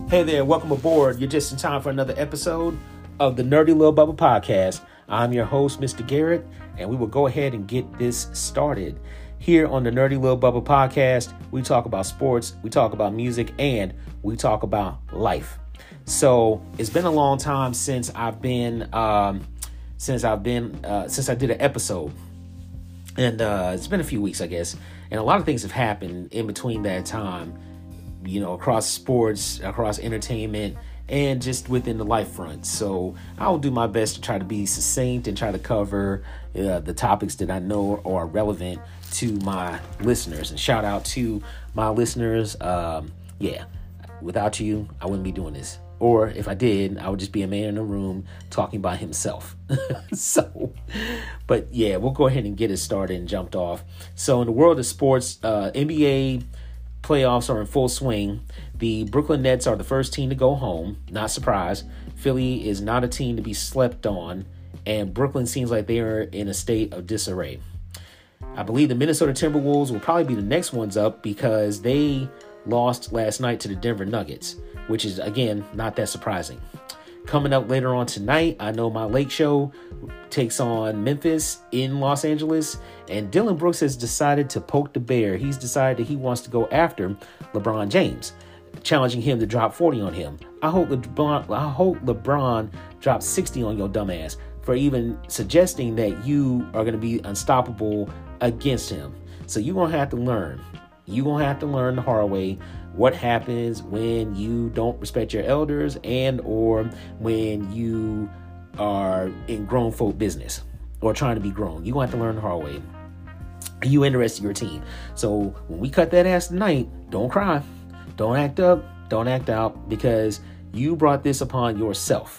Hey there, welcome aboard. You're just in time for another episode of the Nerdy Little Bubble Podcast. I'm your host, Mr. Garrett, and we will go ahead and get this started. Here on the Nerdy Little Bubble Podcast, we talk about sports, we talk about music, and we talk about life. So it's been a long time since I did an episode, and it's been a few weeks, I guess, and a lot of things have happened in between that time. You know, across sports, across entertainment, and just within the life front. So I will do my best to try to be succinct and try to cover the topics that I know are relevant to my listeners. And shout out to my listeners. Without you, I wouldn't be doing this. Or if I did, I would just be a man in a room talking by himself. But we'll go ahead and get it started and jumped off. So in the world of sports, NBA playoffs are in full swing. The Brooklyn Nets are the first team to go home. Not surprised. Philly is not a team to be slept on, and Brooklyn seems like they are in a state of disarray. I believe the Minnesota Timberwolves will probably be the next ones up because they lost last night to the Denver Nuggets, which is, again, not that surprising. Coming up later on tonight, I know my Lake Show takes on Memphis in Los Angeles, and Dylan Brooks has decided to poke the bear. He's decided that he wants to go after LeBron James, challenging him to drop 40 on him. I hope LeBron drops 60 on your dumb ass for even suggesting that you are going to be unstoppable against him. So you're going to have to learn. You're going to have to learn the hard way what happens when you don't respect your elders and or when you are in grown folk business or trying to be grown. You're going to have to learn the hard way. Are you interested in your team? So when we cut that ass tonight, don't cry. Don't act up. Don't act out because you brought this upon yourself.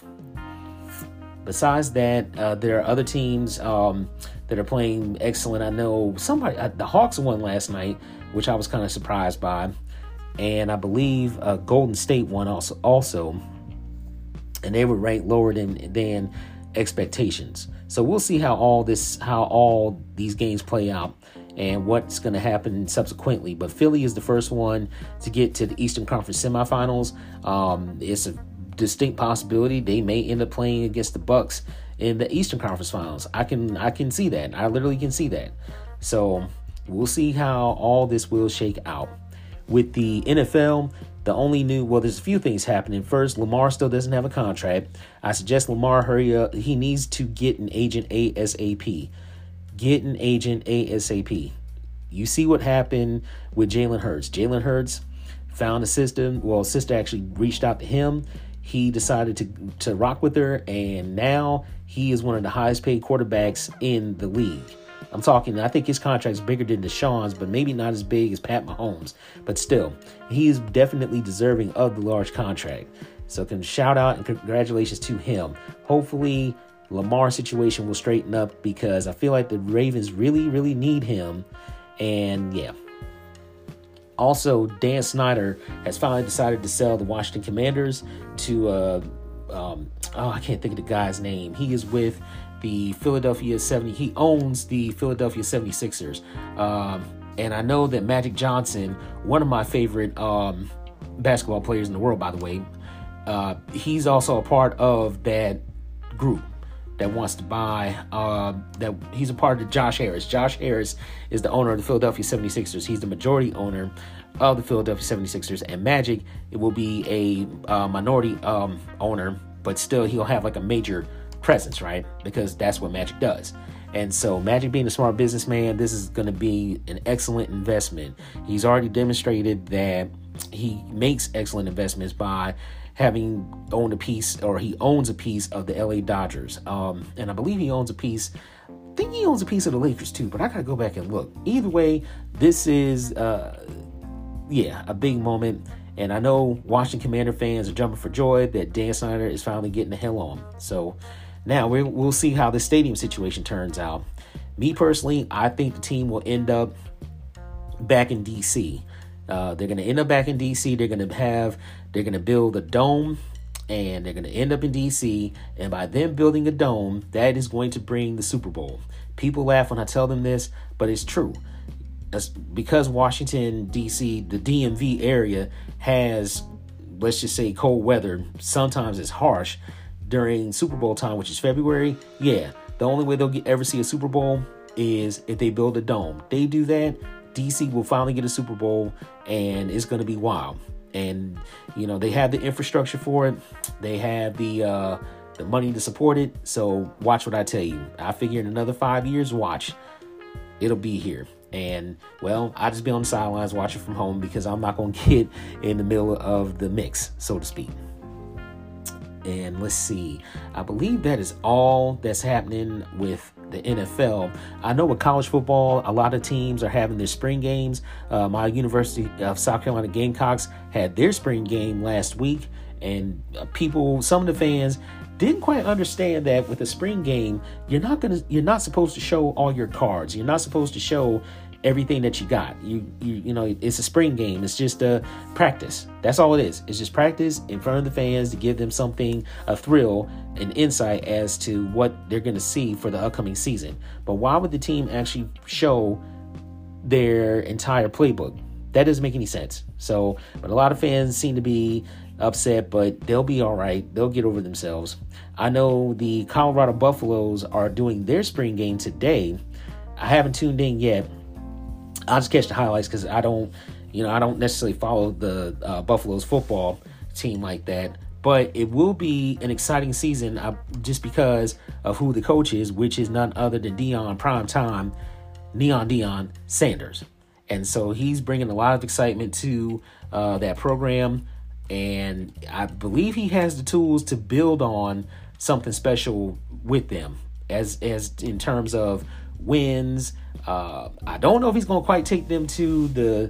Besides that, there are other teams that are playing excellent. I know the Hawks won last night, which I was kind of surprised by. And I believe Golden State won also, and they were ranked lower than expectations. So we'll see how all these games play out and what's going to happen subsequently. But Philly is the first one to get to the Eastern Conference semifinals. It's a distinct possibility they may end up playing against the Bucks in the Eastern Conference finals. I can see that. I literally can see that. So we'll see how all this will shake out. With the NFL, there's a few things happening. First, Lamar still doesn't have a contract. I suggest Lamar hurry up. He needs to get an agent ASAP. Get an agent ASAP. You see what happened with Jalen Hurts. Jalen Hurts found a sister. Well, sister actually reached out to him. He decided to rock with her, and now he is one of the highest paid quarterbacks in the league. I think his contract's bigger than Deshaun's, but maybe not as big as Pat Mahomes. But still, he is definitely deserving of the large contract. So shout out and congratulations to him. Hopefully, Lamar's situation will straighten up because I feel like the Ravens really, really need him. And yeah. Also, Dan Snyder has finally decided to sell the Washington Commanders to, I can't think of the guy's name. He is with the Philadelphia 70. He owns the Philadelphia 76ers. And I know that Magic Johnson, one of my favorite basketball players in the world, by the way, he's also a part of that group that wants to buy, that he's a part of Josh Harris. Josh Harris is the owner of the Philadelphia 76ers. He's the majority owner of the Philadelphia 76ers. And Magic, it will be a minority owner, but still he'll have like a major presence, right? Because that's what Magic does. And so Magic being a smart businessman, this is going to be an excellent investment. He's already demonstrated that he makes excellent investments by having owned a piece, or he owns a piece of the LA Dodgers. And I believe he owns a piece, I think he owns a piece of the Lakers too, but I got to go back and look. Either way, this is, a big moment. And I know Washington Commander fans are jumping for joy that Dan Snyder is finally getting the hell on. So now we'll see how the stadium situation turns out. Me personally, I think the team will end up back in D.C. They're going to end up back in D.C. They're going to build a dome, and they're going to end up in D.C. And by them building a dome, that is going to bring the Super Bowl. People laugh when I tell them this, but it's true. That's because Washington, D.C., the DMV area has let's just say cold weather sometimes is harsh during Super Bowl time, which is February. Yeah, the only way they'll ever see a Super Bowl is if they build a dome. They do that, DC will finally get a Super Bowl, and it's going to be wild. And, they have the infrastructure for it. They have the money to support it. So watch what I tell you. I figure in another 5 years, watch. It'll be here. And, well, I'll just be on the sidelines watching from home because I'm not going to get in the middle of the mix, so to speak. And let's see. I believe that is all that's happening with the NFL. I know with college football, a lot of teams are having their spring games. My University of South Carolina Gamecocks had their spring game last week. And some of the fans didn't quite understand that with a spring game, you're not supposed to show all your cards. You're not supposed to show everything that you got. It's a spring game. It's just a practice. That's all it is. It's just practice in front of the fans to give them a thrill, an insight as to what they're going to see for the upcoming season. But why would the team actually show their entire playbook? That doesn't make any sense. So, but a lot of fans seem to be upset, but they'll be all right. They'll get over themselves. I know the Colorado Buffaloes are doing their spring game today. I haven't tuned in yet. I'll just catch the highlights because I don't necessarily follow the Buffaloes football team like that. But it will be an exciting season just because of who the coach is, which is none other than Deion Sanders. And so he's bringing a lot of excitement to that program. And I believe he has the tools to build on something special with them as in terms of wins. I don't know if he's going to quite take them to the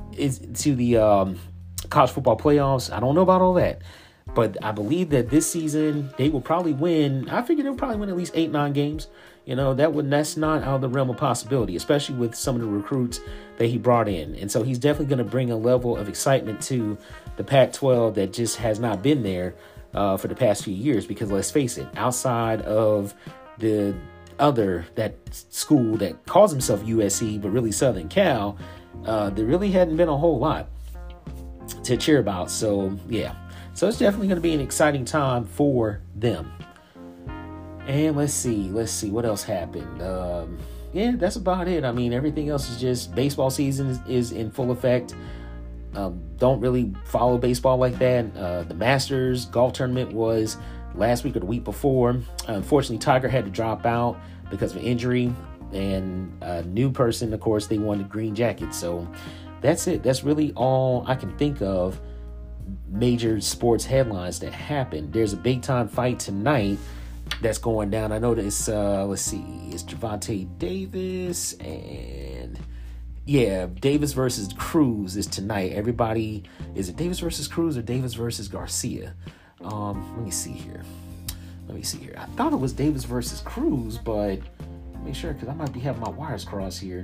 college football playoffs. I don't know about all that, but I believe that this season they will probably win. I figure they'll probably win at least 8-9 games. That's not out of the realm of possibility, especially with some of the recruits that he brought in. And so he's definitely going to bring a level of excitement to the Pac-12 that just has not been there for the past few years. Because let's face it, outside of that school that calls himself USC, but really Southern Cal, there really hadn't been a whole lot to cheer about. So, yeah. So it's definitely going to be an exciting time for them. And let's see what else happened. That's about it. I mean, everything else is just baseball season is in full effect. Don't really follow baseball like that. The Masters golf tournament was last week or the week before. Unfortunately, Tiger had to drop out because of an injury, and a new person, of course, they wanted green jackets. So that's it. That's really all I can think of major sports headlines that happened. There's a big time fight tonight that's going down. I know that it's Gervonta Davis, and Davis versus Cruz is tonight. Is it Davis versus Cruz or Davis versus Garcia? Let me see here. I thought it was Davis versus Cruz, but make sure because I might be having my wires crossed here.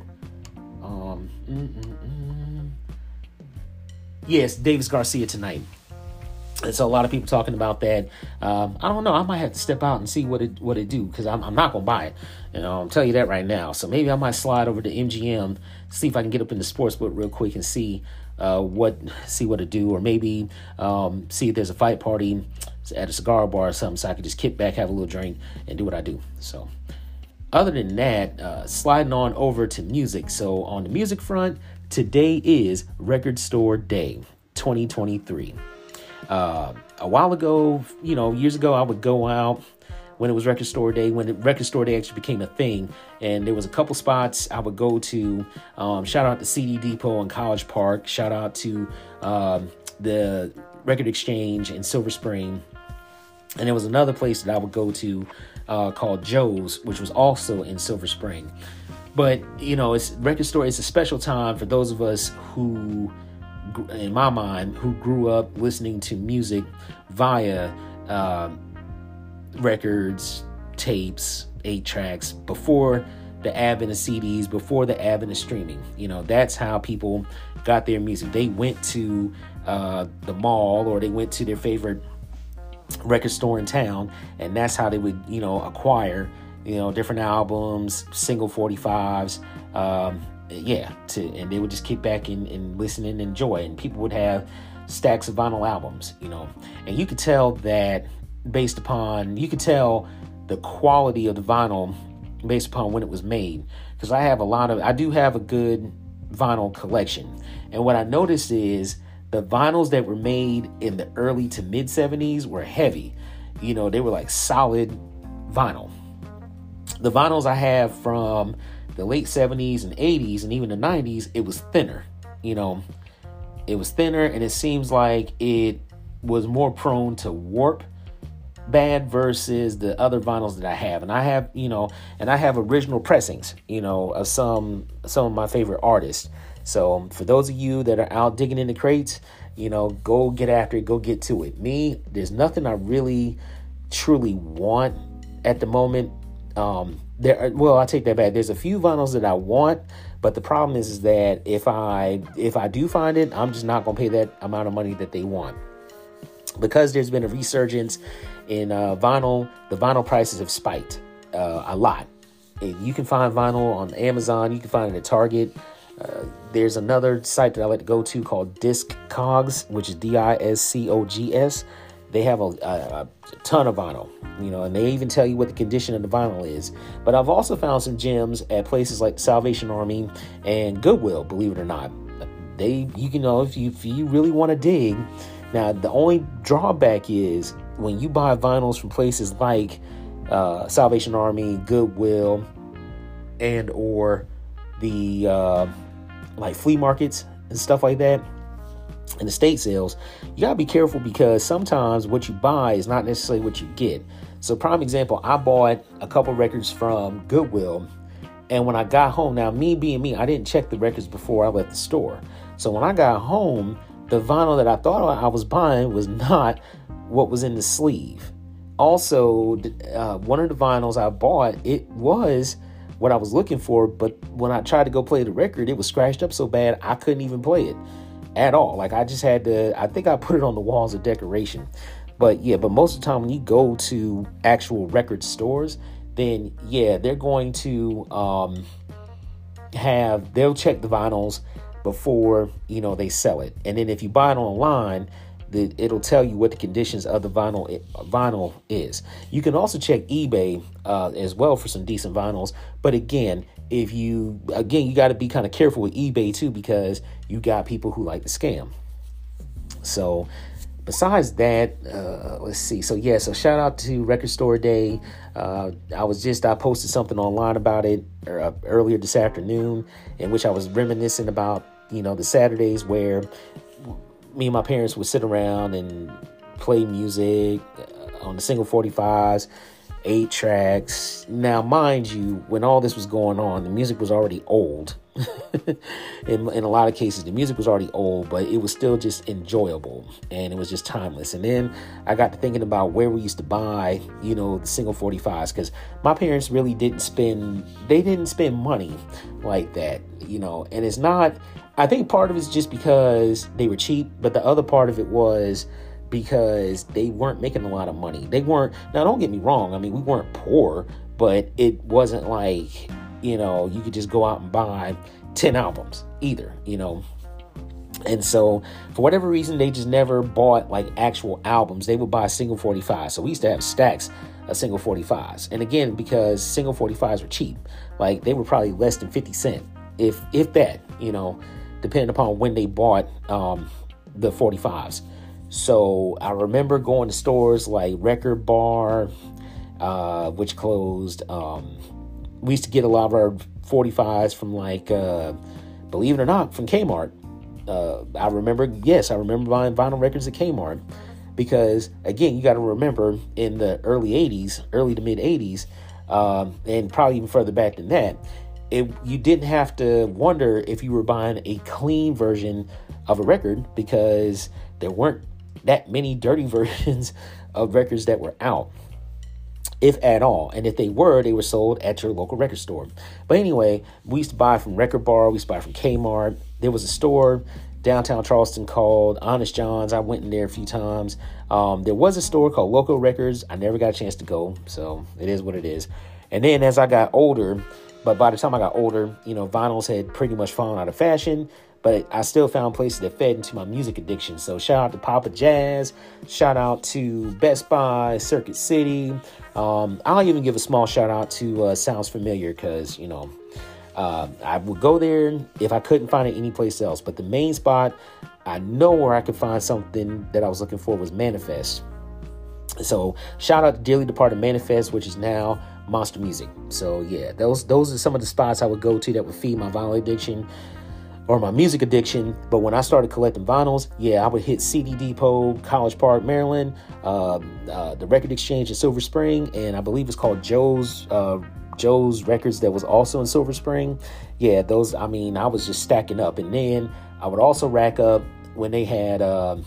Yes, Davis Garcia tonight. And so a lot of people talking about that. I don't know. I might have to step out and see what it do because I'm not gonna buy it. I'm telling you that right now. So maybe I might slide over to MGM, see if I can get up in the sportsbook real quick and see what it do, or maybe see if there's a fight party at a cigar bar or something, so I can just kick back, have a little drink, and do what I do. So other than that, sliding on over to music. So on the music front, today is Record Store Day 2023. A while ago, years ago, I would go out when it was Record Store Day, when Record Store Day actually became a thing. And there was a couple spots I would go to. Shout out to CD Depot in College Park. Shout out to the Record Exchange in Silver Spring. And there was another place that I would go to called Joe's, which was also in Silver Spring. But, it's Record Store. It's a special time for those of us who, in my mind, who grew up listening to music via records, tapes, 8-tracks, before the advent of CDs, before the advent of streaming. That's how people got their music. They went to the mall, or they went to their favorite record store in town, and that's how they would, acquire, different albums, single 45s, and they would just kick back and listen and enjoy. And people would have stacks of vinyl albums, and you could tell that you could tell the quality of the vinyl based upon when it was made. Because I do have a good vinyl collection. And what I noticed is the vinyls that were made in the early to mid 70s were heavy. They were like solid vinyl. The vinyls I have from the late 70s and 80s and even the 90s, it was thinner. It was thinner, and it seems like it was more prone to warp bad versus the other vinyls that I have. And I have original pressings, of some of my favorite artists. So for those of you that are out digging in the crates, go get after it, go get to it. Me, there's nothing I really truly want at the moment. I take that back. There's a few vinyls that I want, but the problem is that if I do find it, I'm just not going to pay that amount of money that they want. Because there's been a resurgence in vinyl, the vinyl prices have spiked a lot. You can find vinyl on Amazon. You can find it at Target. There's another site that I like to go to called Discogs, which is Discogs. They have a ton of vinyl, and they even tell you what the condition of the vinyl is. But I've also found some gems at places like Salvation Army and Goodwill, believe it or not. If you really want to dig. Now, the only drawback is when you buy vinyls from places like Salvation Army, Goodwill, and or the like flea markets and stuff like that, and estate sales, you gotta be careful because sometimes what you buy is not necessarily what you get. So, prime example, I bought a couple records from Goodwill, and when I got home, now me being me, I didn't check the records before I left the store. So when I got home, the vinyl that I thought I was buying was not what was in the sleeve. Also, one of the vinyls I bought, it was what I was looking for, but when I tried to go play the record, it was scratched up so bad I couldn't even play it at all. Like I just had to, I think I put it on the walls of decoration. But most of the time when you go to actual record stores, then they're going to they'll check the vinyls before they sell it. And then if you buy it online, it'll tell you what the conditions of the vinyl is. You can also check eBay as well for some decent vinyls. But again, you got to be kind of careful with eBay too, because you got people who like to scam. So besides that, let's see. So shout out to Record Store Day. I posted something online about it earlier this afternoon, in which I was reminiscing about, the Saturdays where me and my parents would sit around and play music on the single 45s, 8 tracks. Now, mind you, when all this was going on, the music was already old. in a lot of cases, the music was already old, but it was still just enjoyable, and it was just timeless. And then I got to thinking about where we used to buy, the single 45s, because my parents really didn't spend money like that, and it's not, I think part of it's just because they were cheap, but the other part of it was because they weren't making a lot of money. They weren't, now don't get me wrong, I mean, we weren't poor, but it wasn't like, you could just go out and buy 10 albums either, And so for whatever reason, they just never bought like actual albums. They would buy single 45s. So we used to have stacks of single 45s. And again, because single 45s were cheap, like they were probably less than 50 cents, if that, depending upon when they bought the 45s. So I remember going to stores like Record Bar, which closed. We used to get a lot of our 45s from believe it or not, from Kmart. I remember buying vinyl records at Kmart because, again, you got to remember in the early to mid 80s, and probably even further back than that, you didn't have to wonder if you were buying a clean version of a record because there weren't that many dirty versions of records that were out, if at all. And if they were sold at your local record store. But anyway, we used to buy from Record Bar. We used to buy from Kmart. There was a store downtown Charleston called Honest John's. I went in there a few times. There was a store called Loco Records. I never got a chance to go, so it is what it is. And then as I got older, but by the time I got older, vinyls had pretty much fallen out of fashion. but I still found places that fed into my music addiction. So shout out to Papa Jazz, shout out to Best Buy, Circuit City. I'll even give a small shout out to Sounds Familiar, because, I would go there if I couldn't find it anyplace else. But the main spot I know where I could find something that I was looking for was Manifest. So shout out to Dearly Departed Manifest, which is now Monster Music. So yeah, those are some of the spots I would go to that would feed my vinyl addiction or my music addiction. But when I started collecting vinyls, yeah, I would hit CD Depot, College Park, Maryland, the Record Exchange in Silver Spring, and I believe it's called Joe's Records that was also in Silver Spring. Yeah, those, I was just stacking up. And then I would also rack up when they had,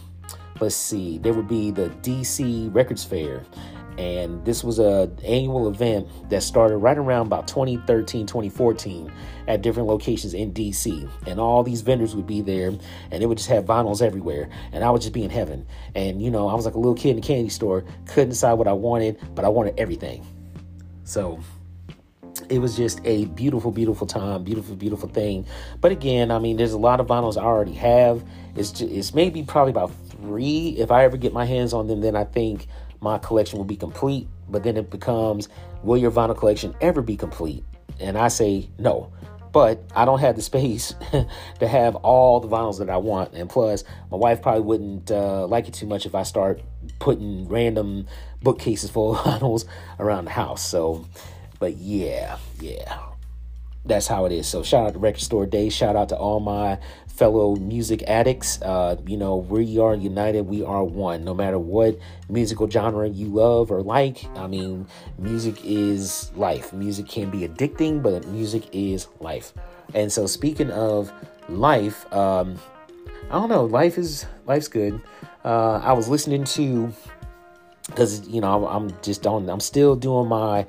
there would be the DC Records Fair. And this was an annual event that started right around about 2013, 2014 at different locations in DC. And all these vendors would be there, and they would just have vinyls everywhere. And I would just be in heaven. And, I was like a little kid in a candy store, couldn't decide what I wanted, but I wanted everything. So it was just a beautiful, beautiful time, beautiful, beautiful thing. But again, there's a lot of vinyls I already have. It's maybe probably about 3. If I ever get my hands on them, then I think my collection will be complete. But then it becomes, will your vinyl collection ever be complete? And I say no. But I don't have the space to have all the vinyls that I want. And plus, my wife probably wouldn't like it too much if I start putting random bookcases full of vinyls around the house. So, but yeah. That's how it is. So shout out to Record Store Day. Shout out to all my fellow music addicts. We are united. We are one. No matter what musical genre you love or like. Music is life. Music can be addicting, but music is life. And so speaking of life, I don't know. Life's good. I was listening to, because I'm still doing my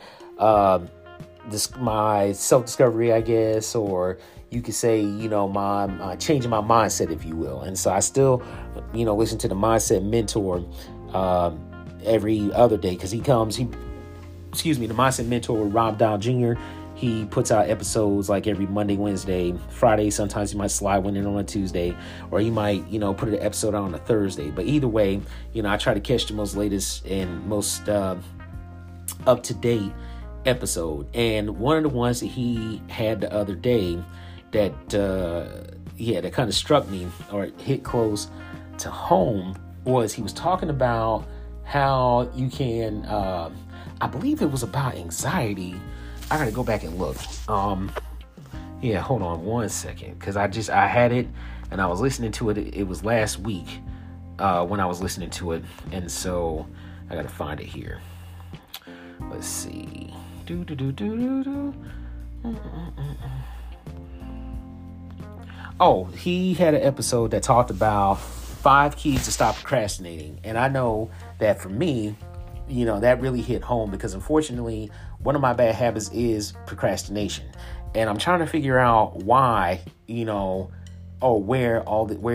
my self-discovery, I guess, or you could say, my changing my mindset, if you will. And so I still, listen to the Mindset Mentor every other day, because the Mindset Mentor, Rob Dow Jr., he puts out episodes like every Monday, Wednesday, Friday. Sometimes he might slide one in on a Tuesday, or he might, put an episode out on a Thursday. But either way, I try to catch the most latest and most up-to-date episode. And one of the ones that he had the other day that kind of struck me or hit close to home was he was talking about how you can I believe it was about anxiety. I gotta go back and look. Hold on one second, because I had it and I was listening to it. It was last week when I was listening to it, and so I gotta find it here. Let's see. Oh, he had an episode that talked about 5 keys to stop procrastinating. And I know that for me, that really hit home, because unfortunately, one of my bad habits is procrastination. And I'm trying to figure out why, where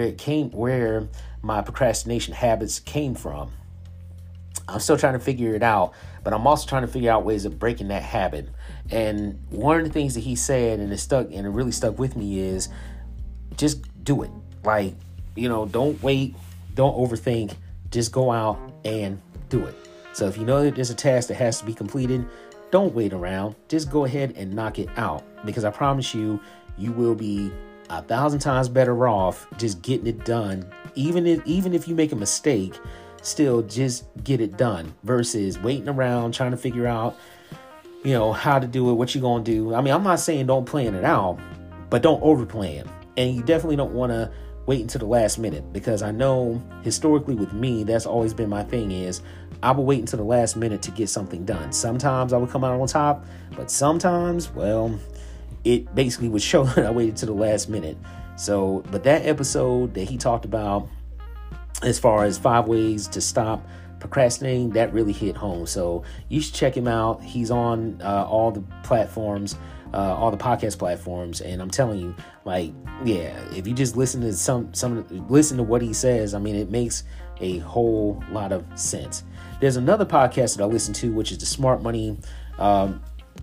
my procrastination habits came from. I'm still trying to figure it out, but I'm also trying to figure out ways of breaking that habit. And one of the things that he said, and it really stuck with me, is just do it. Like, don't wait, don't overthink, just go out and do it. So if you know that there's a task that has to be completed, don't wait around, just go ahead and knock it out, because I promise you, you will be 1,000 times better off just getting it done. Even if you make a mistake, still just get it done versus waiting around trying to figure out, how to do it, what you're going to do. I'm not saying don't plan it out, but don't overplan. And you definitely don't want to wait until the last minute, because I know historically with me, that's always been my thing, is I will wait until the last minute to get something done. Sometimes I would come out on top, but sometimes, it basically would show that I waited to the last minute. So, but that episode that he talked about, as far as 5 ways to stop procrastinating, that really hit home. So you should check him out. He's on all the platforms, all the podcast platforms. And I'm telling you, if you just listen to listen to what he says, it makes a whole lot of sense. There's another podcast that I listen to, which is the Smart Money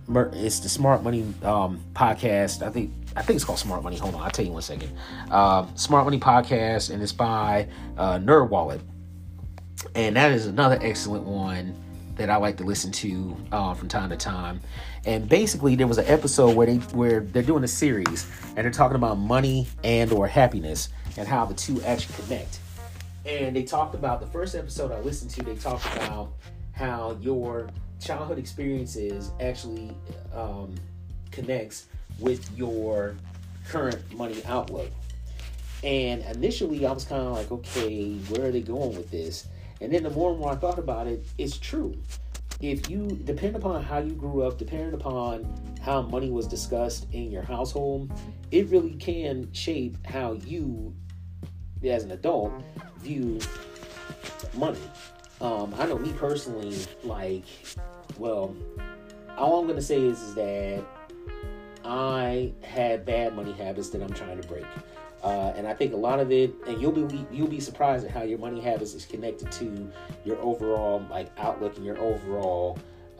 it's the Smart Money podcast. I think it's called Smart Money. Hold on, I'll tell you 1 second. Smart Money podcast, and it's by NerdWallet, and that is another excellent one that I like to listen to from time to time. And basically, there was an episode where they're doing a series, and they're talking about money and or happiness and how the two actually connect. And they talked about, the first episode I listened to, they talked about how your childhood experiences actually connects with your current money outlook. And initially I was kind of like, okay, where are they going with this? And then the more and more I thought about it, it's true. If you, depending upon how you grew up, depending upon how money was discussed in your household, it really can shape how you, as an adult, view money. I know me personally, all I'm going to say is that I had bad money habits that I'm trying to break. And I think a lot of it, and you'll be surprised at how your money habits is connected to your overall outlook and your overall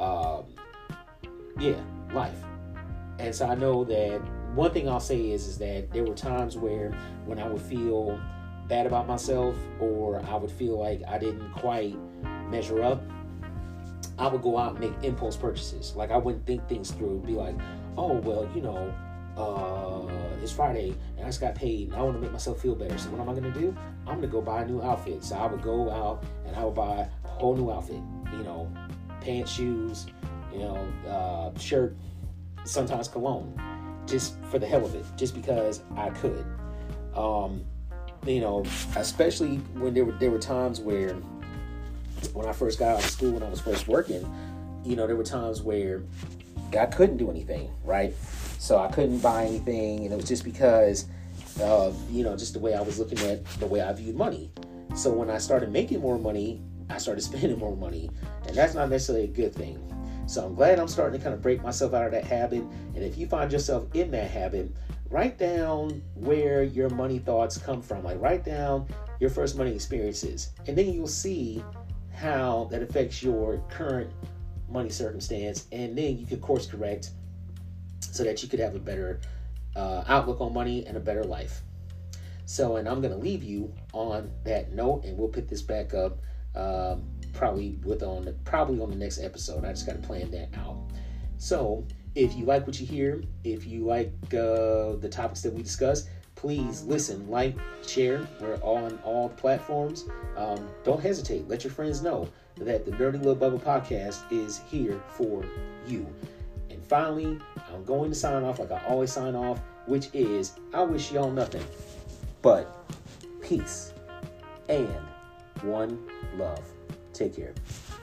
life. And so I know that one thing I'll say is that there were times where when I would feel bad about myself, or I would feel like I didn't quite measure up, I would go out and make impulse purchases. Like, I wouldn't think things through. Be like, oh, well, it's Friday and I just got paid and I want to make myself feel better. So what am I going to do? I'm going to go buy a new outfit. So I would go out and I would buy a whole new outfit, pants, shoes, shirt, sometimes cologne, just for the hell of it, just because I could. Especially when there were times where, when I first got out of school, when I was first working, there were times where I couldn't do anything, right? So I couldn't buy anything, and it was just because of, just the way I was looking at the way I viewed money. So when I started making more money, I started spending more money, and that's not necessarily a good thing. So I'm glad I'm starting to kind of break myself out of that habit. And if you find yourself in that habit, write down where your money thoughts come from. Like, write down your first money experiences, and then you'll see how that affects your current money circumstance, and then you can course correct so that you could have a better outlook on money and a better life. So, and I'm going to leave you on that note, and we'll pick this back up probably on the next episode. I just got to plan that out. So, if you like what you hear, if you like the topics that we discuss, please listen, like, share. We're on all platforms. Don't hesitate. Let your friends know that the Nerdy Little Bubba podcast is here for you. And finally, I'm going to sign off like I always sign off, which is, I wish y'all nothing but peace and one love. Take care.